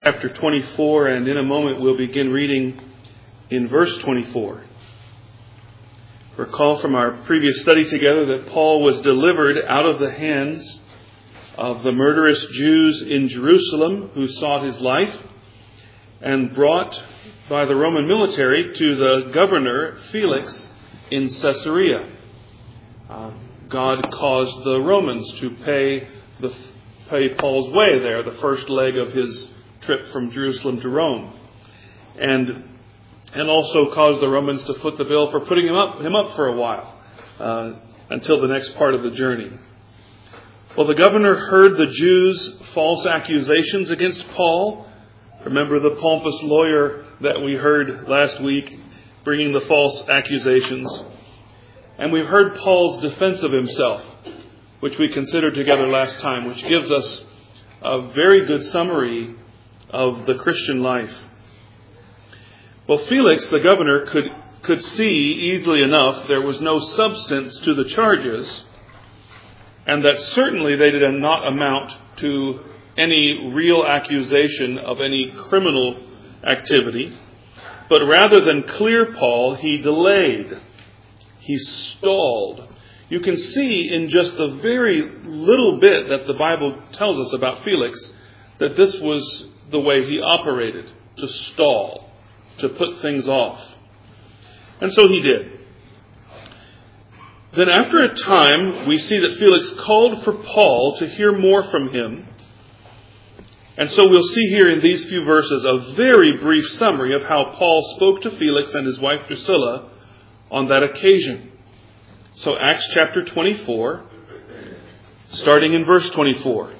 Chapter 24, and in a moment we'll begin reading in verse 24. Recall from our previous study together that Paul was delivered out of the hands of the murderous Jews in Jerusalem who sought his life, and brought by the Roman military to the governor Felix in Caesarea. God caused the Romans to pay Paul's way there, the first leg of his trip from Jerusalem to Rome, and also caused the Romans to foot the bill for putting him up for a while until the next part of the journey. Well, the governor heard the Jews' false accusations against Paul. Remember the pompous lawyer that we heard last week bringing the false accusations. And we've heard Paul's defense of himself, which we considered together last time, which gives us a very good summary of the Christian life. Well, Felix, the governor, could see easily enough there was no substance to the charges, and that certainly they did not amount to any real accusation of any criminal activity. But rather than clear Paul, he delayed. He stalled. You can see in just the very little bit that the Bible tells us about Felix that this was the way he operated, to stall, to put things off. And so he did. Then after a time, we see that Felix called for Paul to hear more from him. And so we'll see here in these few verses a very brief summary of how Paul spoke to Felix and his wife Drusilla on that occasion. So Acts chapter 24, starting in verse 24.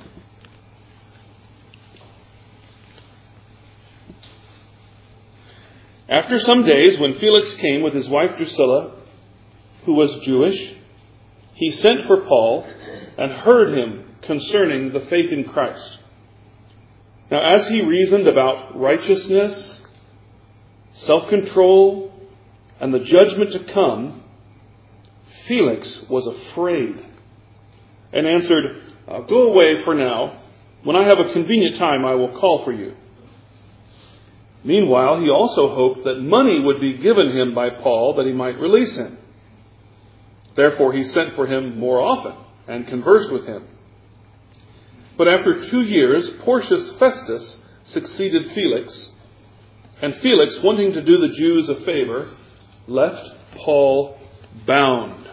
After some days, when Felix came with his wife Drusilla, who was Jewish, he sent for Paul and heard him concerning the faith in Christ. Now, as he reasoned about righteousness, self-control, and the judgment to come, Felix was afraid and answered, "Go away for now. When I have a convenient time, I will call for you." Meanwhile, he also hoped that money would be given him by Paul that he might release him. Therefore, he sent for him more often and conversed with him. But after 2 years, Porcius Festus succeeded Felix, and Felix, wanting to do the Jews a favor, left Paul bound.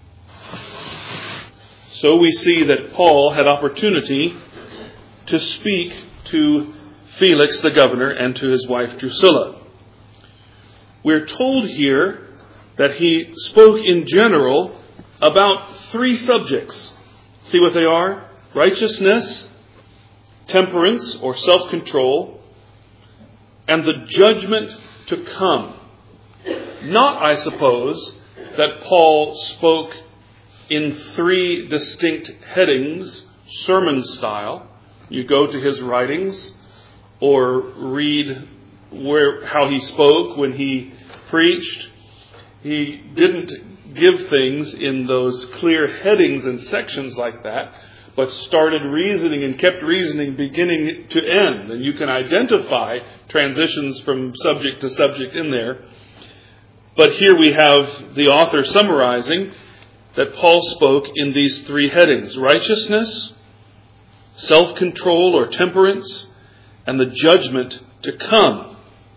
So we see that Paul had opportunity to speak to Felix the governor and to his wife Drusilla. We're told here that he spoke in general about 3 subjects. See what they are? Righteousness, temperance or self-control, and the judgment to come. Not, I suppose, that Paul spoke in 3 distinct headings, sermon style. You go to his writings or read how he spoke when he preached. He didn't give things in those clear headings and sections like that, but started reasoning and kept reasoning beginning to end. And you can identify transitions from subject to subject in there. But here we have the author summarizing that Paul spoke in these 3 headings: righteousness, self-control or temperance, and the judgment to come.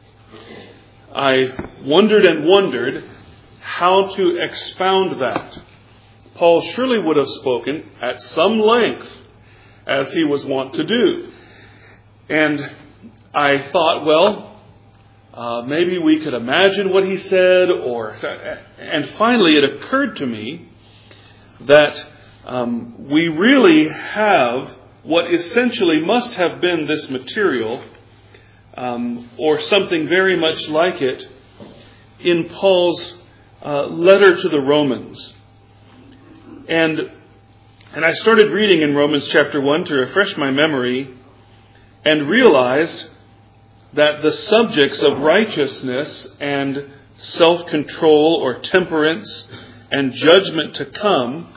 I wondered and wondered how to expound that. Paul surely would have spoken at some length, as he was wont to do. And I thought, maybe we could imagine what he said, and finally it occurred to me that we really have what essentially must have been this material, or something very much like it, in Paul's letter to the Romans. And I started reading in Romans chapter 1 to refresh my memory, and realized that the subjects of righteousness and self-control or temperance and judgment to come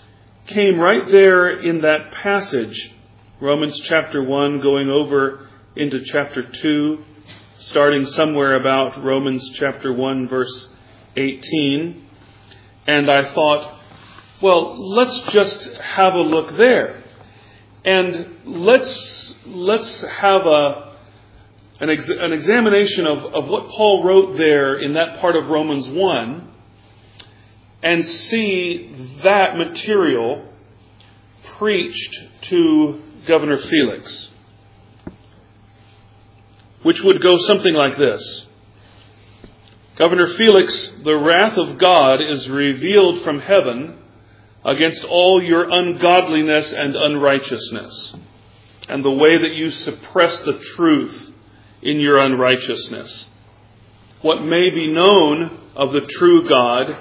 came right there in that passage, Romans chapter 1, going over into chapter 2, starting somewhere about Romans chapter 1, verse 18. And I thought, well, let's just have a look there. And let's have an examination of what Paul wrote there in that part of Romans 1 and see that material preached to Governor Felix, which would go something like this. Governor Felix, the wrath of God is revealed from heaven against all your ungodliness and unrighteousness, and the way that you suppress the truth in your unrighteousness. What may be known of the true God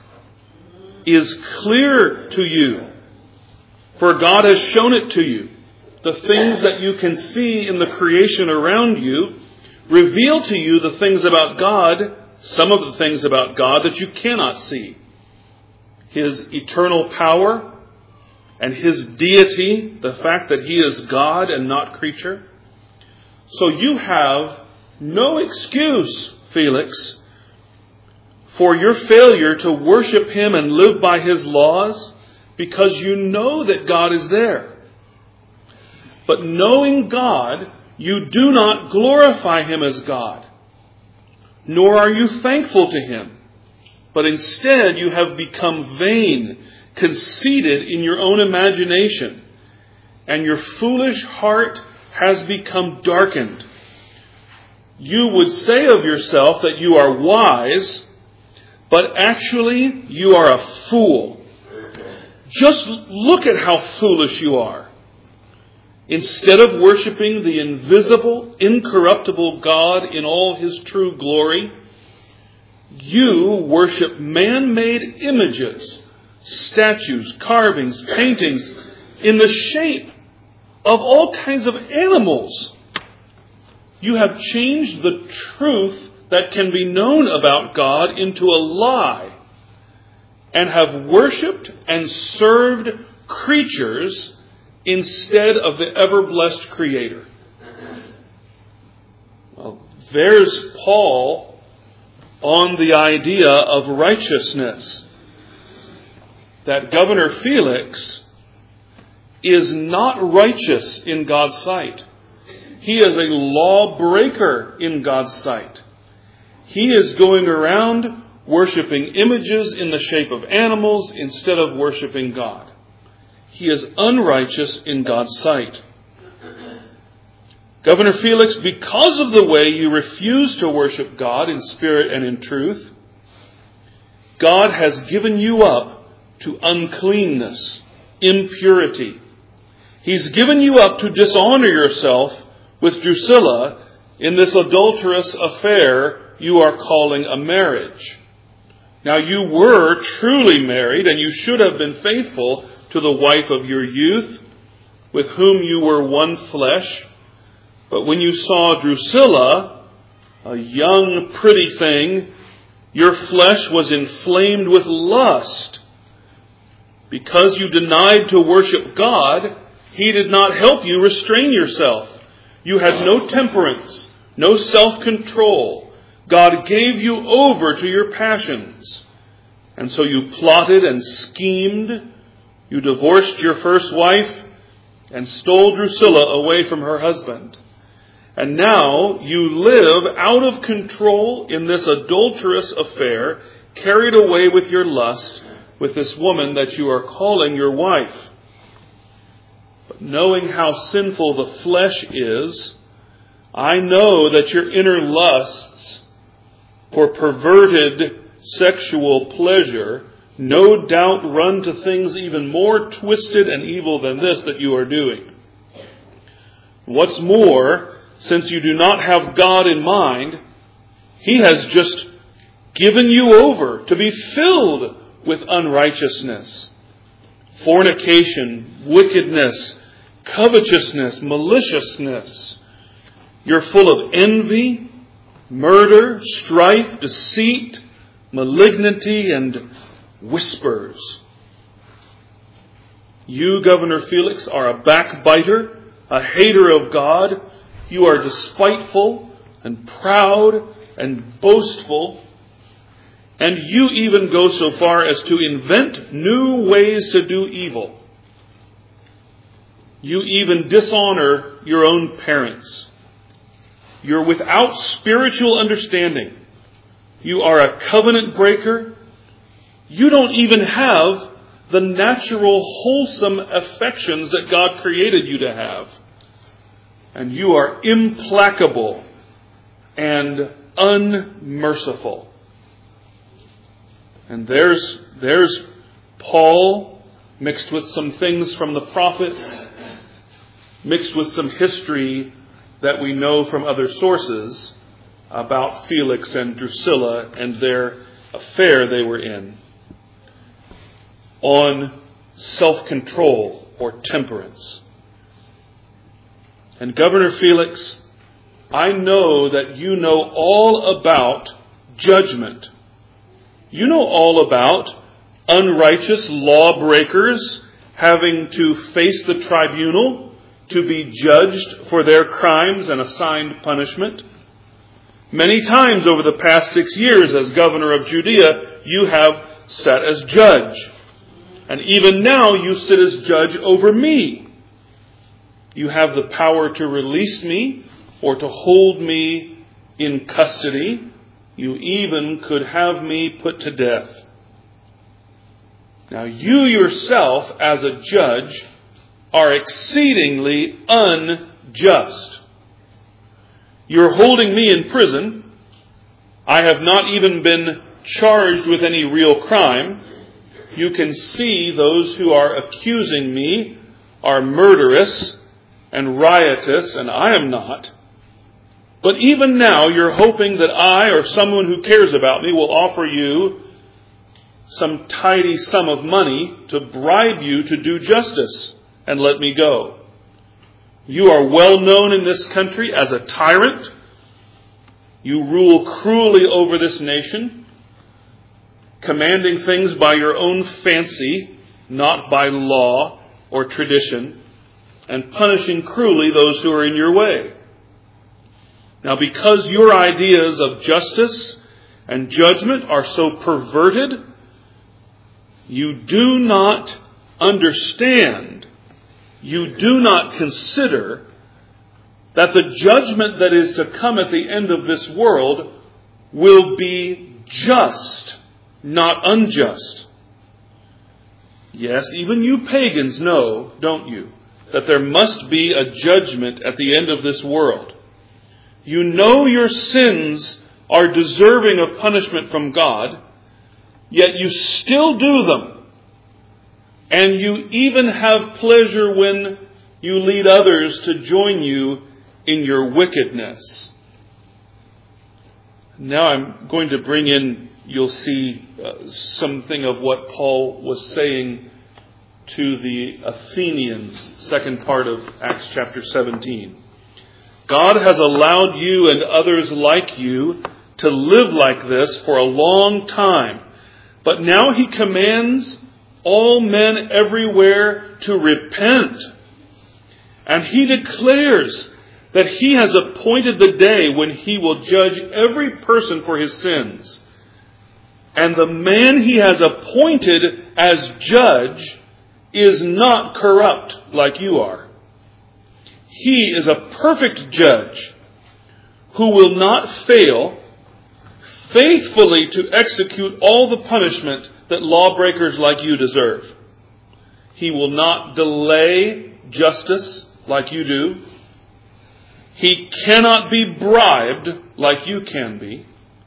is clear to you, for God has shown it to you. The things that you can see in the creation around you reveal to you the things about God, some of the things about God that you cannot see. His eternal power and His deity, the fact that He is God and not creature. So you have no excuse, Felix, for your failure to worship Him and live by His laws, because you know that God is there. But knowing God, you do not glorify Him as God, nor are you thankful to Him. But instead you have become vain, conceited in your own imagination, and your foolish heart has become darkened. You would say of yourself that you are wise, but actually you are a fool. Just look at how foolish you are. Instead of worshiping the invisible, incorruptible God in all His true glory, you worship man-made images, statues, carvings, paintings in the shape of all kinds of animals. You have changed the truth that can be known about God into a lie, and have worshipped and served creatures instead of the ever-blessed Creator. Well, there's Paul on the idea of righteousness. That Governor Felix is not righteous in God's sight. He is a lawbreaker in God's sight. He is going around worshiping images in the shape of animals instead of worshiping God. He is unrighteous in God's sight. Governor Felix, because of the way you refuse to worship God in spirit and in truth, God has given you up to uncleanness, impurity. He's given you up to dishonor yourself with Drusilla in this adulterous affair you are calling a marriage. Now, you were truly married, and you should have been faithful to the wife of your youth, with whom you were one flesh. But when you saw Drusilla, a young, pretty thing, your flesh was inflamed with lust. Because you denied to worship God, He did not help you restrain yourself. You had no temperance, no self-control. God gave you over to your passions. And so you plotted and schemed. You divorced your first wife and stole Drusilla away from her husband. And now you live out of control in this adulterous affair, carried away with your lust with this woman that you are calling your wife. But knowing how sinful the flesh is, I know that your inner lusts for perverted sexual pleasure no doubt run to things even more twisted and evil than this that you are doing. What's more, since you do not have God in mind, He has just given you over to be filled with unrighteousness, fornication, wickedness, covetousness, maliciousness. You're full of envy, murder, strife, deceit, malignity, and whispers. You, Governor Felix, are a backbiter, a hater of God, You are despiteful and proud and boastful. And you even go so far as to invent new ways to do evil. You even dishonor your own parents. You're without spiritual understanding. You are a covenant breaker. You don't even have the natural wholesome affections that God created you to have. And you are implacable and unmerciful. And there's Paul mixed with some things from the prophets, mixed with some history that we know from other sources about Felix and Drusilla and their affair they were in on self-control or temperance. And Governor Felix, I know that you know all about judgment. You know all about unrighteous lawbreakers having to face the tribunal to be judged for their crimes and assigned punishment. Many times over the past 6 years as governor of Judea, you have sat as judge. And even now you sit as judge over me. You have the power to release me or to hold me in custody. You even could have me put to death. Now you yourself as a judge are exceedingly unjust. You're holding me in prison. I have not even been charged with any real crime. You can see those who are accusing me are murderous and riotous, and I am not. But even now, you're hoping that I or someone who cares about me will offer you some tidy sum of money to bribe you to do justice and let me go. You are well known in this country as a tyrant. You rule cruelly over this nation, commanding things by your own fancy, not by law or tradition, and punishing cruelly those who are in your way. Now, because your ideas of justice and judgment are so perverted, you do not understand, you do not consider that the judgment that is to come at the end of this world will be just, not unjust. Yes, even you pagans know, don't you, that there must be a judgment at the end of this world. You know your sins are deserving of punishment from God, yet you still do them. And you even have pleasure when you lead others to join you in your wickedness. Now I'm going to bring in, you'll see something of what Paul was saying to the Athenians, second part of Acts chapter 17. God has allowed you and others like you to live like this for a long time. But now he commands all men everywhere to repent. And he declares that he has appointed the day when he will judge every person for his sins. And the man he has appointed as judge is not corrupt like you are. He is a perfect judge who will not fail faithfully to execute all the punishment that lawbreakers like you deserve. He will not delay justice like you do. He cannot be bribed like you can be.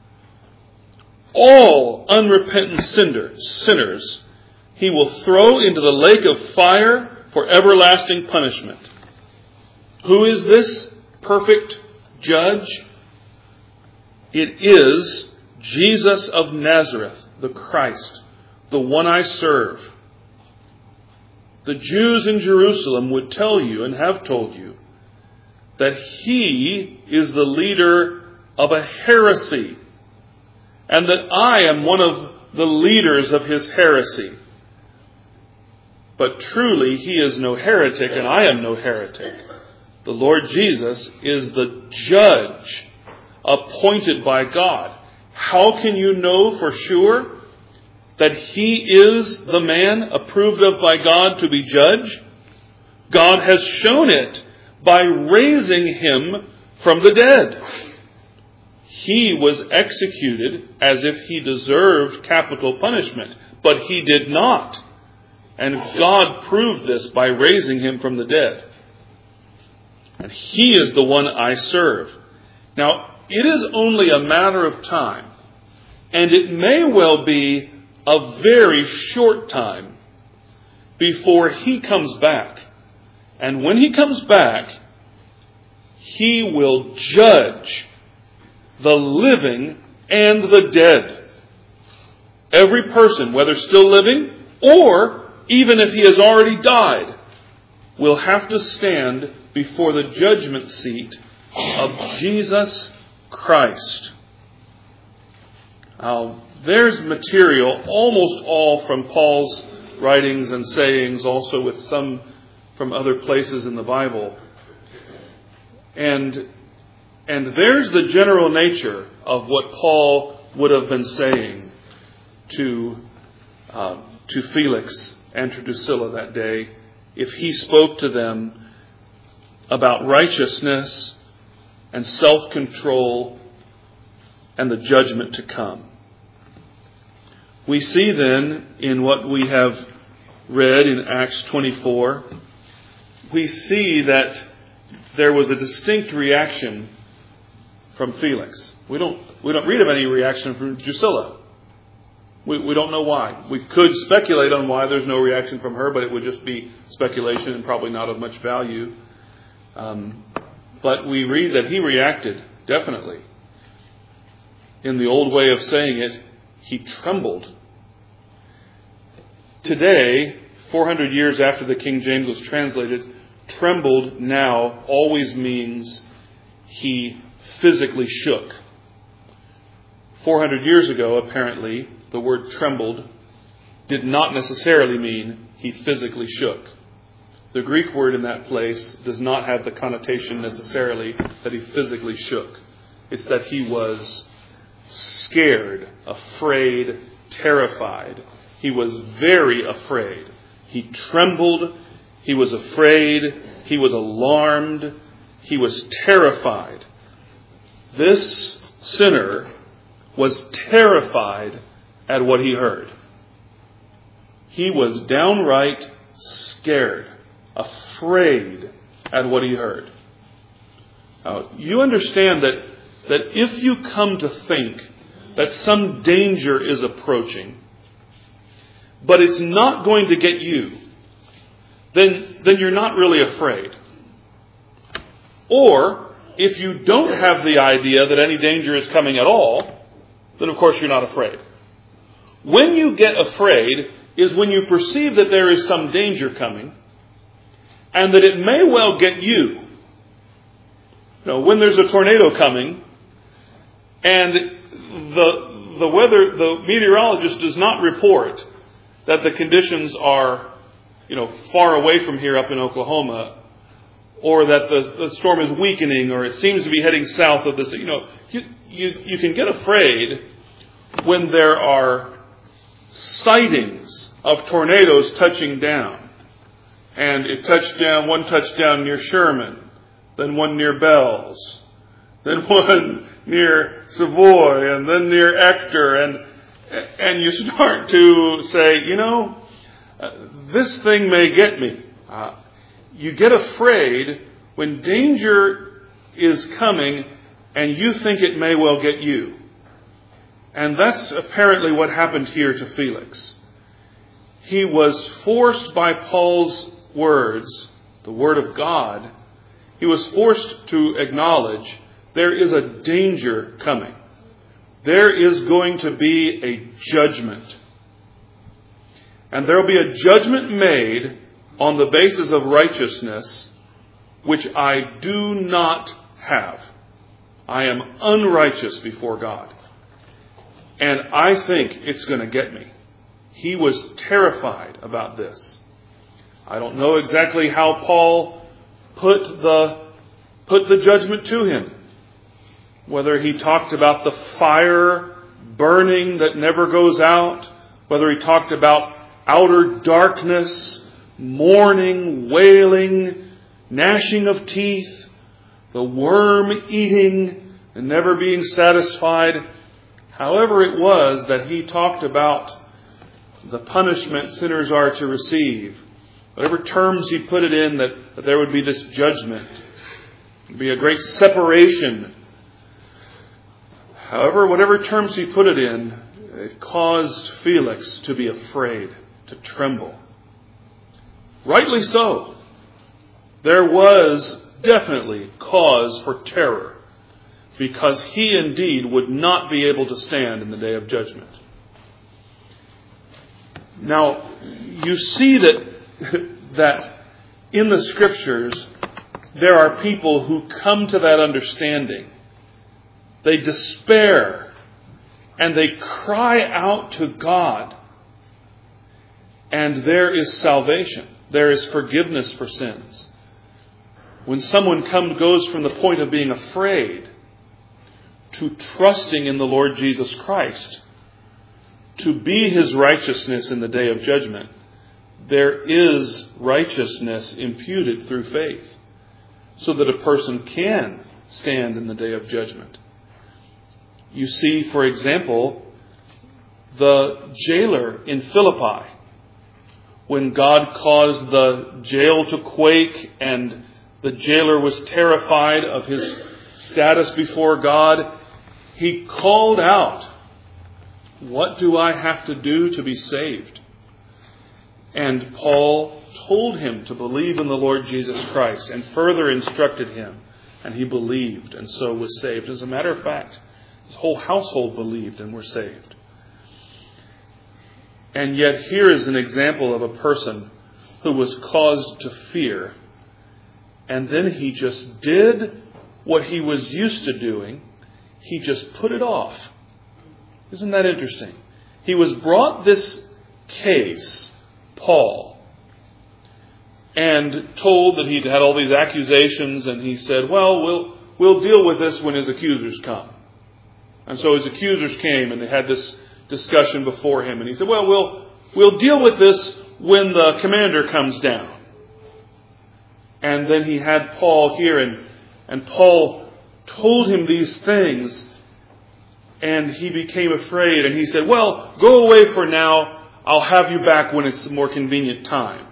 All unrepentant sinners he will throw into the lake of fire for everlasting punishment. Who is this perfect judge? It is Jesus of Nazareth, the Christ, the one I serve. The Jews in Jerusalem would tell you and have told you that he is the leader of a heresy and that I am one of the leaders of his heresy. But truly he is no heretic and I am no heretic. The Lord Jesus is the judge appointed by God. How can you know for sure that He is the man approved of by God to be judge? God has shown it by raising Him from the dead. He was executed as if He deserved capital punishment, but He did not. And God proved this by raising Him from the dead. And He is the one I serve. Now, it is only a matter of time, and it may well be a very short time before He comes back. And when He comes back, He will judge the living and the dead. Every person, whether still living or even if he has already died, will have to stand before the judgment seat of Jesus Christ. Now, there's material almost all from Paul's writings and sayings, also with some from other places in the Bible. And there's the general nature of what Paul would have been saying to Felix and to Drusilla that day if he spoke to them about righteousness and self-control and the judgment to come. We see then in what we have read in Acts 24, we see that there was a distinct reaction from Felix. We don't read of any reaction from Drusilla. We don't know why. We could speculate on why there's no reaction from her, but it would just be speculation and probably not of much value. But we read that he reacted, definitely. In the old way of saying it, he trembled. Today, 400 years after the King James was translated, trembled now always means he physically shook. 400 years ago, apparently, the word trembled did not necessarily mean he physically shook. The Greek word in that place does not have the connotation necessarily that he physically shook. It's that he was scared, afraid, terrified. He was very afraid. He trembled. He was afraid. He was alarmed. He was terrified. This sinner was terrified at what he heard. He was downright scared, afraid at what he heard. Now, you understand that if you come to think that some danger is approaching, but it's not going to get you, then you're not really afraid. Or, if you don't have the idea that any danger is coming at all, then of course you're not afraid. When you get afraid is when you perceive that there is some danger coming and that it may well get you. When there's a tornado coming and the meteorologist does not report that the conditions are, far away from here up in Oklahoma, or that the storm is weakening, or it seems to be heading south of this, you can get afraid when there are sightings of tornadoes touching down. And one touched down near Sherman, then one near Bells, then one near Savoy, and then near Ector, and you start to say, this thing may get me. You get afraid when danger is coming and you think it may well get you. And that's apparently what happened here to Felix. He was forced by Paul's words, the word of God, he was forced to acknowledge there is a danger coming. There is going to be a judgment. And there will be a judgment made on the basis of righteousness, which I do not have. I am unrighteous before God. And I think it's going to get me. He was terrified about this. I don't know exactly how Paul put the put the judgment to him. Whether he talked about the fire burning that never goes out, whether he talked about outer darkness, mourning, wailing, gnashing of teeth, the worm eating and never being satisfied. However it was that he talked about the punishment sinners are to receive, whatever terms he put it in, that there would be this judgment, there would be a great separation. However, whatever terms he put it in, it caused Felix to be afraid, to tremble. Rightly so. There was definitely cause for terror, because he indeed would not be able to stand in the day of judgment. Now, you see that in the Scriptures, there are people who come to that understanding. They despair and they cry out to God. And there is salvation. There is forgiveness for sins. When someone goes from the point of being afraid to trusting in the Lord Jesus Christ, to be His righteousness in the day of judgment, there is righteousness imputed through faith, so that a person can stand in the day of judgment. You see, for example, the jailer in Philippi, when God caused the jail to quake and the jailer was terrified of his status before God, he called out, "What do I have to do to be saved?" And Paul told him to believe in the Lord Jesus Christ and further instructed him. And he believed and so was saved. As a matter of fact, his whole household believed and were saved. And yet here is an example of a person who was caused to fear. And then he just did what he was used to doing. He just put it off. Isn't that interesting? He was brought this case, Paul, and told that he'd had all these accusations, and he said, well, we'll deal with this when his accusers come. And so his accusers came, and they had this discussion before him, and he said, well, we'll deal with this when the commander comes down. And then he had Paul here, and Paul told him these things, and he became afraid, and he said, well, go away for now. I'll have you back when it's a more convenient time.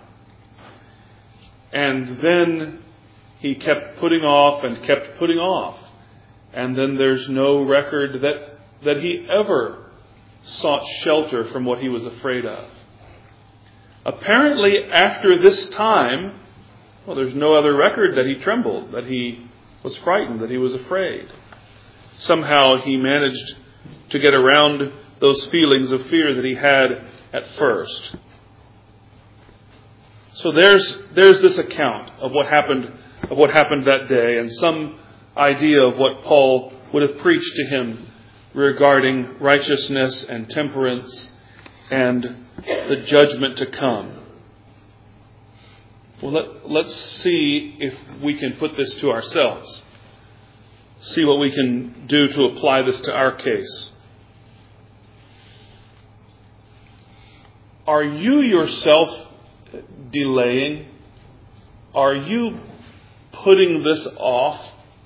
And then he kept putting off and kept putting off. And then there's no record that he ever sought shelter from what he was afraid of. Apparently, after this time, well, there's no other record that he trembled, that he was frightened, that he was afraid. Somehow he managed to get around those feelings of fear that he had at first. So there's this account of what happened that day, and some idea of what Paul would have preached to him regarding righteousness and temperance and the judgment to come. Well, let's see if we can put this to ourselves. See what we can do to apply this to our case. Are you yourself delaying? Are you putting this off?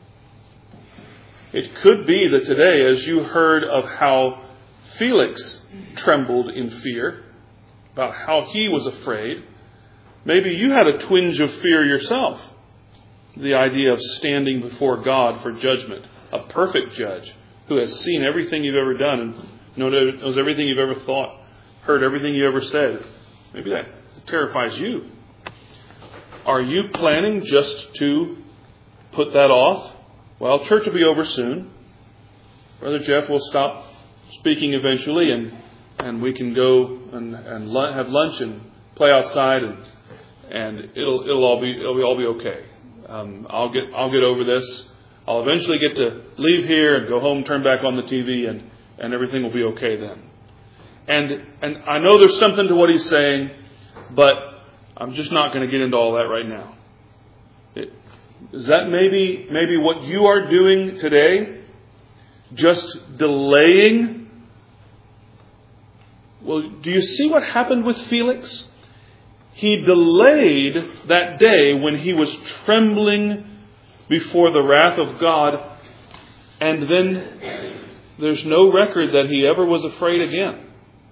It could be that today, as you heard of how Felix trembled in fear, about how he was afraid, maybe you had a twinge of fear yourself. The idea of standing before God for judgment, a perfect judge who has seen everything you've ever done and knows everything you've ever thought, heard everything you ever said. Maybe that terrifies you. Are you planning just to put that off? Well, church will be over soon. Brother Jeff will stop speaking eventually, and we can go and have lunch and play outside, and it'll all be okay. I'll get over this. I'll eventually get to leave here and go home, turn back on the TV, and everything will be okay then. And I know there's something to what he's saying, but I'm just not going to get into all that right now. Is that maybe what you are doing today? Just delaying? Well, do you see what happened with Felix? He delayed that day when he was trembling before the wrath of God, and then there's no record that he ever was afraid again.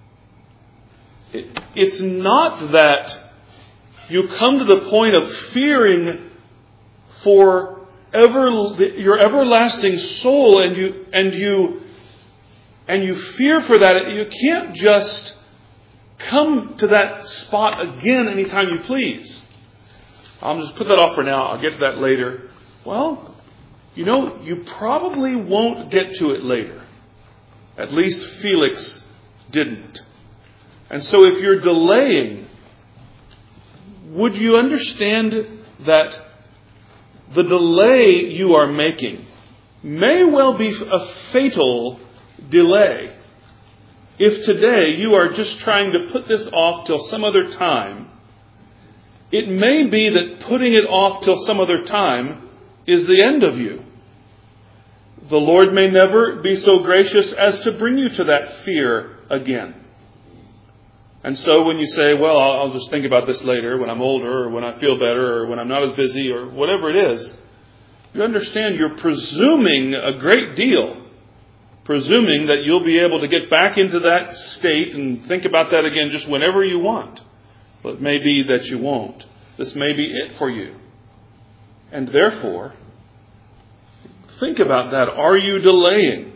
It's not that you come to the point of fearing for your everlasting soul, and you fear for that. You can't just come to that spot again anytime you please. I'll just put that off for now. I'll get to that later. Well, you probably won't get to it later. At least Felix didn't. And so if you're delaying, would you understand that the delay you are making may well be a fatal delay? If today you are just trying to put this off till some other time, it may be that putting it off till some other time is the end of you. The Lord may never be so gracious as to bring you to that fear again. And so when you say, well, I'll just think about this later when I'm older, or when I feel better, or when I'm not as busy, or whatever it is, you understand you're presuming a great deal. Presuming that you'll be able to get back into that state and think about that again just whenever you want. But it may be that you won't. This may be it for you. And therefore, think about that. Are you delaying?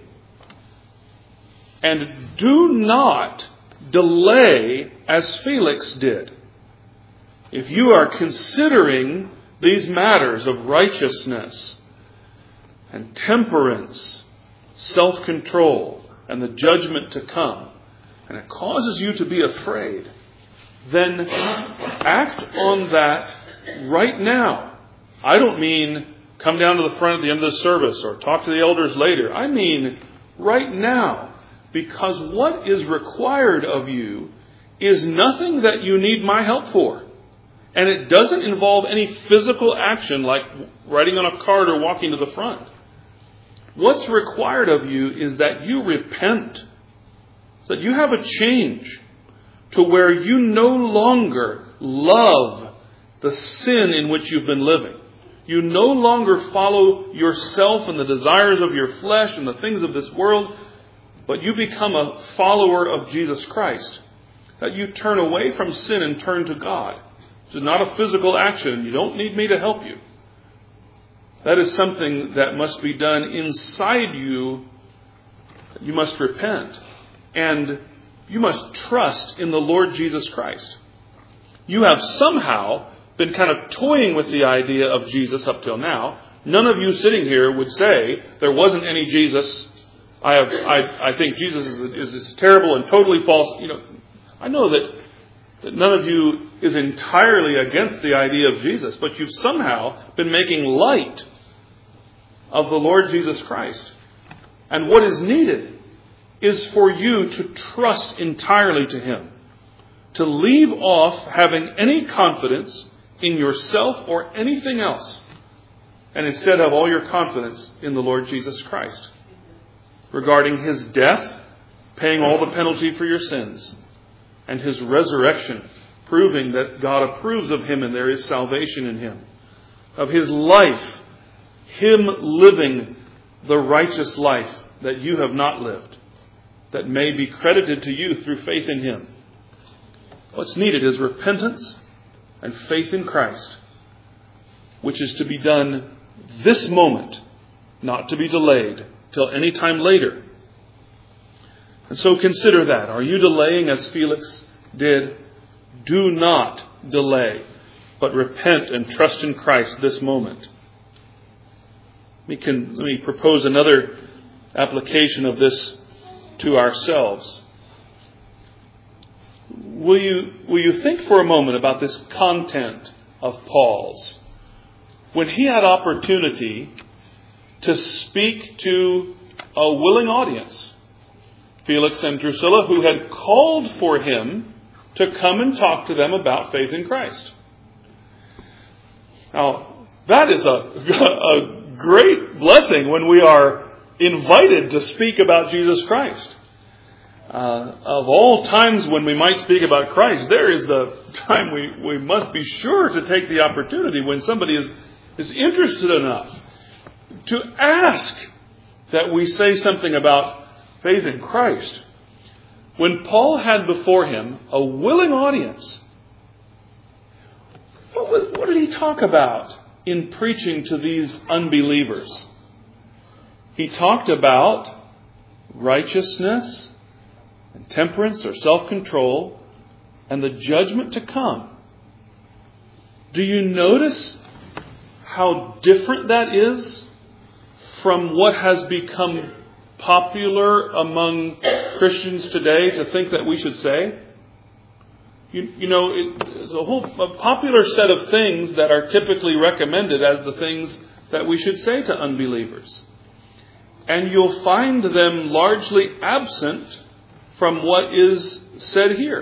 And do not delay as Felix did. If you are considering these matters of righteousness and temperance, self-control, and the judgment to come, and it causes you to be afraid, then act on that right now. I don't mean come down to the front at the end of the service or talk to the elders later. I mean right now. Because what is required of you is nothing that you need my help for. And it doesn't involve any physical action like writing on a card or walking to the front. What's required of you is that you repent. That you have a change to where you no longer love the sin in which you've been living. You no longer follow yourself and the desires of your flesh and the things of this world, but you become a follower of Jesus Christ. That you turn away from sin and turn to God. This is not a physical action. You don't need me to help you. That is something that must be done inside you. You must repent. And you must trust in the Lord Jesus Christ. You have somehow been kind of toying with the idea of Jesus up till now. None of you sitting here would say there wasn't any Jesus. I think Jesus is terrible and totally false. I know that none of you is entirely against the idea of Jesus, but you've somehow been making light of the Lord Jesus Christ. And what is needed is for you to trust entirely to Him. To leave off having any confidence in yourself or anything else. And instead have all your confidence in the Lord Jesus Christ. Regarding His death, paying all the penalty for your sins. And His resurrection, proving that God approves of Him and there is salvation in Him. Of His life, Him living the righteous life that you have not lived. That may be credited to you through faith in Him. What's needed is repentance and faith in Christ, which is to be done this moment, not to be delayed till any time later. And so consider that. Are you delaying as Felix did? Do not delay, but repent and trust in Christ this moment. Let me propose another application of this to ourselves. Will you think for a moment about this content of Paul's? When he had opportunity to speak to a willing audience, Felix and Drusilla, who had called for him to come and talk to them about faith in Christ. Now, That is a great blessing when we are invited to speak about Jesus Christ. Of all times when we might speak about Christ, there is the time we must be sure to take the opportunity when somebody is interested enough to ask that we say something about faith in Christ. When Paul had before him a willing audience, what did he talk about in preaching to these unbelievers? He talked about righteousness and temperance or self-control and the judgment to come. Do you notice how different that is from what has become popular among Christians today to think that we should say? It's a popular set of things that are typically recommended as the things that we should say to unbelievers. And you'll find them largely absent from what is said here.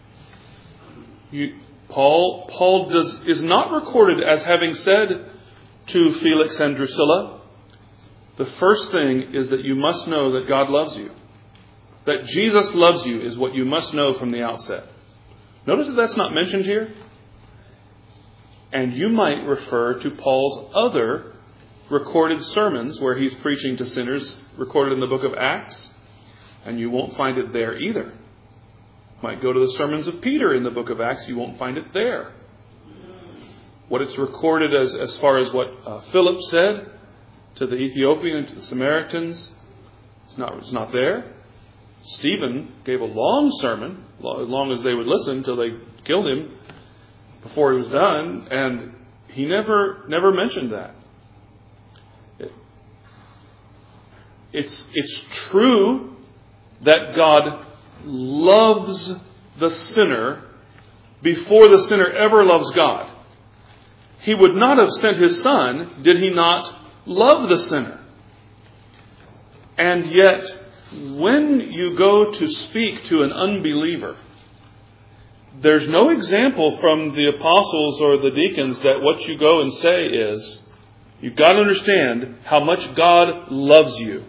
Paul is not recorded as having said to Felix and Drusilla, the first thing is that you must know that God loves you. That Jesus loves you is what you must know from the outset. Notice that that's not mentioned here. And you might refer to Paul's other recorded sermons where he's preaching to sinners, recorded in the book of Acts, and you won't find it there either. You might go to the sermons of Peter in the book of Acts, you won't find it there. What it's recorded as far as what Philip said to the Ethiopian and to the Samaritans, it's not there. Stephen gave a long sermon, as long as they would listen, till they killed him before he was done, and he never mentioned that. It's true that God loves the sinner before the sinner ever loves God. He would not have sent his Son did he not love the sinner. And yet, when you go to speak to an unbeliever, there's no example from the apostles or the deacons that what you go and say is, you've got to understand how much God loves you.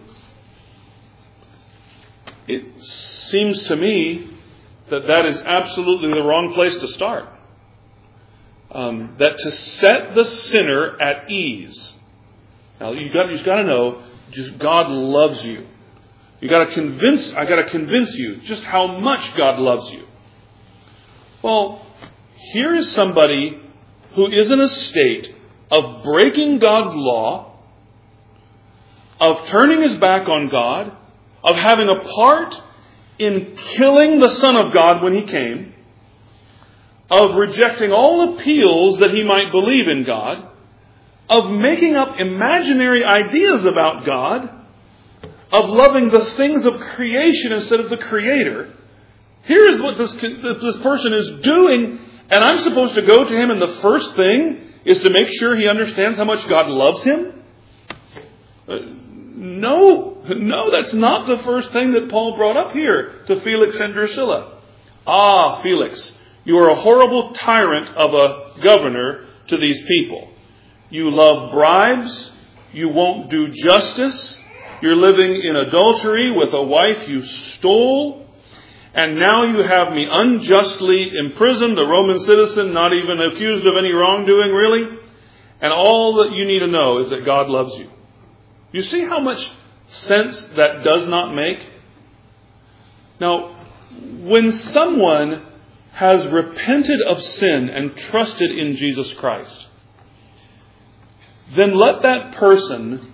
It seems to me that is absolutely the wrong place to start. That to set the sinner at ease. Now you've got to know, just God loves you. I got to convince you just how much God loves you. Well, here is somebody who is in a state of breaking God's law, of turning his back on God, of having a part in killing the Son of God when he came, of rejecting all appeals that he might believe in God, of making up imaginary ideas about God, of loving the things of creation instead of the Creator. Here is what this person is doing, and I'm supposed to go to him, and the first thing is to make sure he understands how much God loves him? No, that's not the first thing that Paul brought up here to Felix and Drusilla. Ah, Felix, you are a horrible tyrant of a governor to these people. You love bribes. You won't do justice. You're living in adultery with a wife you stole. And now you have me unjustly imprisoned, a Roman citizen, not even accused of any wrongdoing, really. And all that you need to know is that God loves you. You see how much sense that does not make? Now, when someone has repented of sin and trusted in Jesus Christ, then let that person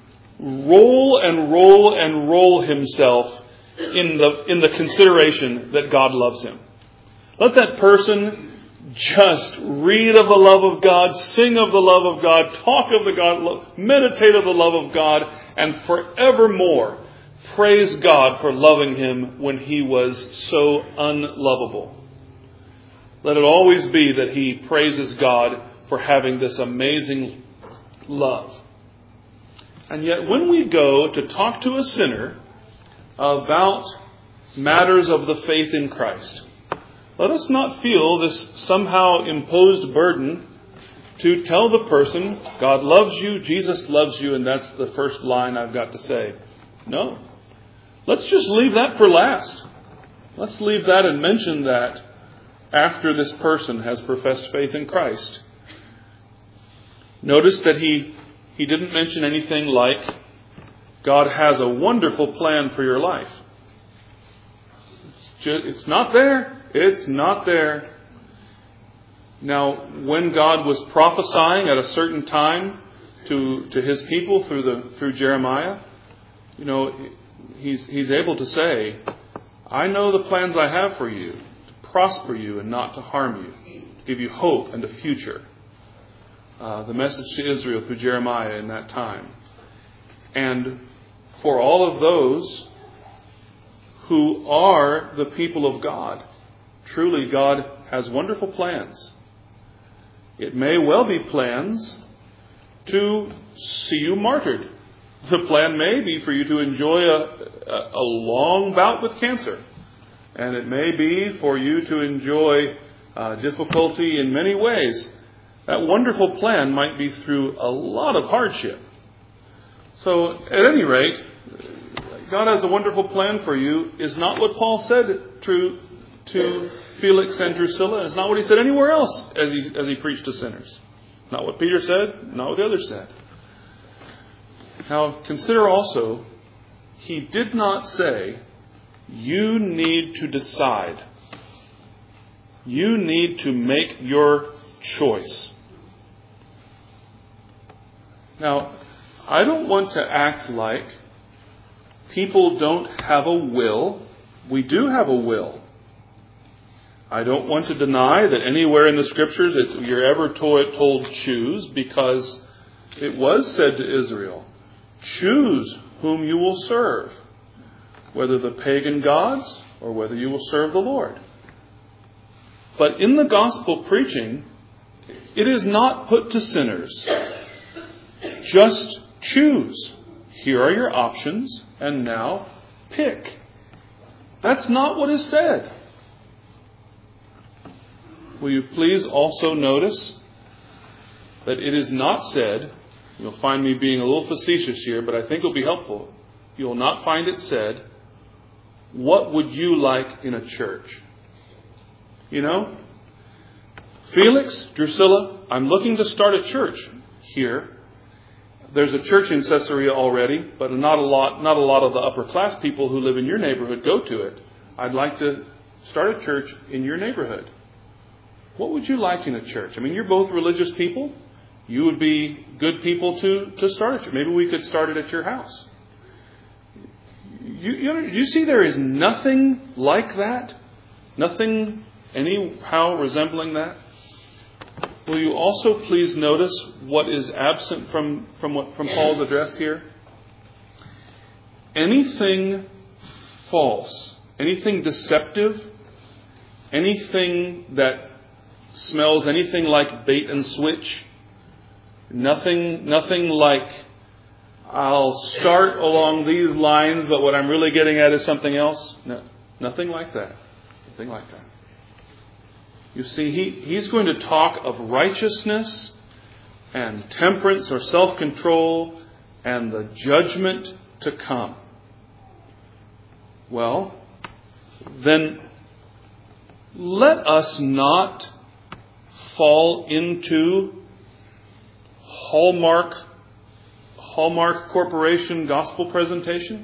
roll himself in the consideration that God loves him. Let that person just read of the love of God, sing of the love of God, talk of the God, meditate of the love of God, and forevermore praise God for loving him when he was so unlovable. Let it always be that he praises God for having this amazing love. And yet when we go to talk to a sinner about matters of the faith in Christ, let us not feel this somehow imposed burden to tell the person, God loves you, Jesus loves you, and that's the first line I've got to say. No. Let's just leave that for last. Let's leave that and mention that after this person has professed faith in Christ. Notice that he didn't mention anything like, God has a wonderful plan for your life. It's not there. It's not there. Now, when God was prophesying at a certain time to his people through Jeremiah, he's able to say, I know the plans I have for you, to prosper you and not to harm you, to give you hope and a future. The message to Israel through Jeremiah in that time. And for all of those who are the people of God, truly God has wonderful plans. It may well be plans to see you martyred. The plan may be for you to enjoy a long bout with cancer. And it may be for you to enjoy difficulty in many ways. That wonderful plan might be through a lot of hardship. So, at any rate, God has a wonderful plan for you is not what Paul said to Felix and Drusilla. It's not what he said anywhere else as he preached to sinners. Not what Peter said, not what the others said. Now, consider also, he did not say, you need to decide. You need to make your choice. Now, I don't want to act like people don't have a will. We do have a will. I don't want to deny that anywhere in the Scriptures you're ever told choose, because it was said to Israel, choose whom you will serve, whether the pagan gods or whether you will serve the Lord. But in the gospel preaching, it is not put to sinners. Just choose. Here are your options, and now pick. That's not what is said. Will you please also notice that it is not said, you'll find me being a little facetious here, but I think it'll be helpful. You will not find it said, what would you like in a church? Felix, Drusilla, I'm looking to start a church here. There's a church in Caesarea already, but not a lot of the upper class people who live in your neighborhood go to it. I'd like to start a church in your neighborhood. What would you like in a church? I mean, you're both religious people. You would be good people to start a church. Maybe we could start it at your house. You see, there is nothing like that. Nothing anyhow resembling that. Will you also please notice what is absent from Paul's address here? Anything false, anything deceptive, anything that smells anything like bait and switch, nothing like I'll start along these lines, but what I'm really getting at is something else. No, nothing like that. Nothing like that. You see, he's going to talk of righteousness and temperance or self-control and the judgment to come. Well, then let us not fall into Hallmark Corporation gospel presentation.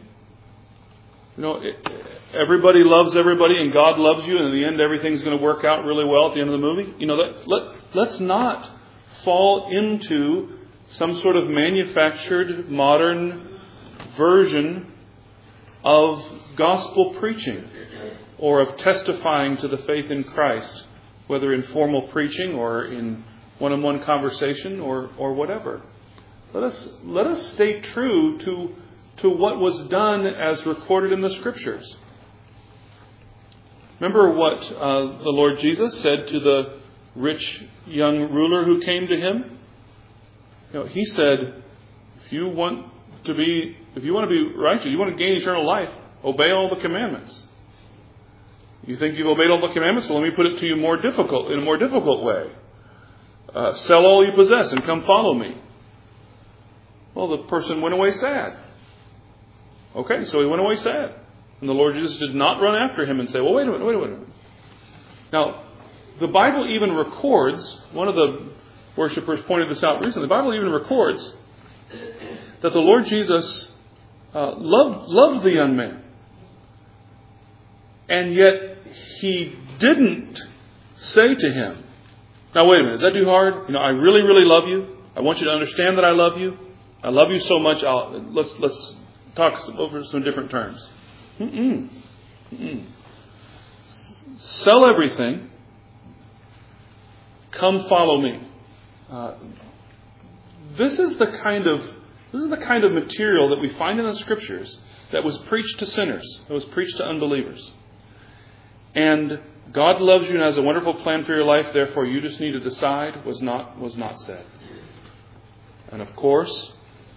Everybody loves everybody and God loves you, and in the end everything's going to work out really well at the end of the movie. Let's not fall into some sort of manufactured modern version of gospel preaching or of testifying to the faith in Christ, whether in formal preaching or in one-on-one conversation or whatever. Let us stay true to what was done as recorded in the Scriptures. Remember what the Lord Jesus said to the rich young ruler who came to him? He said, if you want to be righteous, you want to gain eternal life, obey all the commandments. You think you've obeyed all the commandments? Well, let me put it to you in a more difficult way. Sell all you possess and come follow me. Well, the person went away sad. Okay, so he went away sad. And the Lord Jesus did not run after him and say, well, wait a minute. Now, the Bible even records, one of the worshipers pointed this out recently, the Bible even records that the Lord Jesus loved the young man. And yet he didn't say to him, now wait a minute, is that too hard? I really, really love you. I want you to understand that I love you. I love you so much. Let's talk over some different terms. Sell everything. Come follow me. This is the kind of material that we find in the Scriptures that was preached to sinners, that was preached to unbelievers. And God loves you and has a wonderful plan for your life, therefore you just need to decide, was not said. And of course,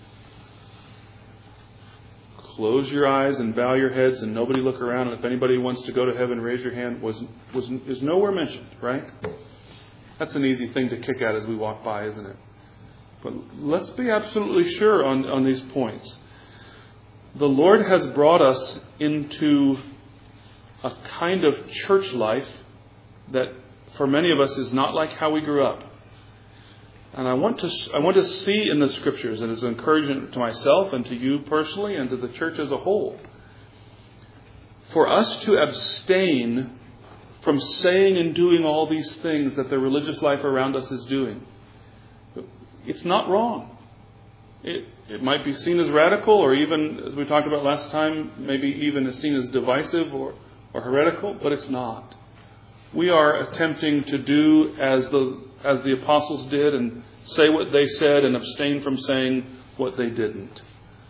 close your eyes and bow your heads and nobody look around, and if anybody wants to go to heaven, raise your hand, is nowhere mentioned, right? That's an easy thing to kick at as we walk by, isn't it? But let's be absolutely sure on these points. The Lord has brought us into a kind of church life that for many of us is not like how we grew up. And I want to see in the Scriptures, and as an encouragement to myself and to you personally and to the church as a whole, for us to abstain from saying and doing all these things that the religious life around us is doing. It's not wrong. It might be seen as radical, or even, as we talked about last time, maybe even as seen as divisive or heretical, but it's not. We are attempting to do as the apostles did and say what they said and abstain from saying what they didn't.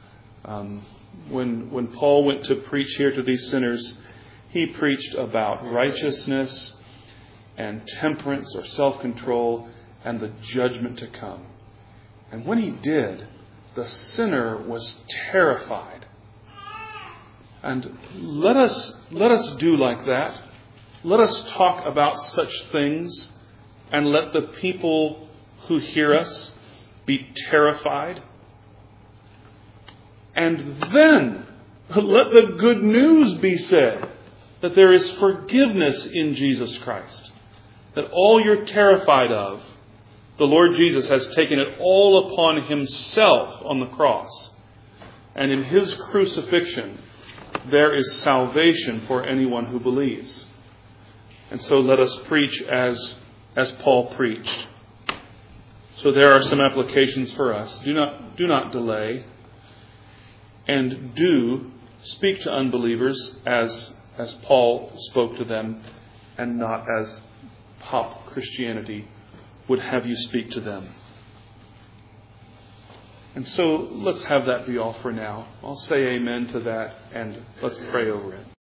When Paul went to preach here to these sinners, he preached about righteousness and temperance or self-control and the judgment to come. And when he did, the sinner was terrified. And let us do like that. Let us talk about such things and let the people who hear us be terrified. And then let the good news be said that there is forgiveness in Jesus Christ. That all you're terrified of, the Lord Jesus has taken it all upon himself on the cross. And in his crucifixion, there is salvation for anyone who believes. And so let us preach as Paul preached. So there are some applications for us. Do not delay. And do speak to unbelievers as Paul spoke to them, and not as pop Christianity would have you speak to them. And so let's have that be all for now. I'll say amen to that, and let's pray over it.